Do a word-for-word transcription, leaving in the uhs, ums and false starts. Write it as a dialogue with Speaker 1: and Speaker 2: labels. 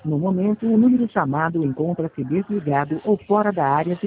Speaker 1: No momento, o número chamado encontra-se desligado ou fora da área de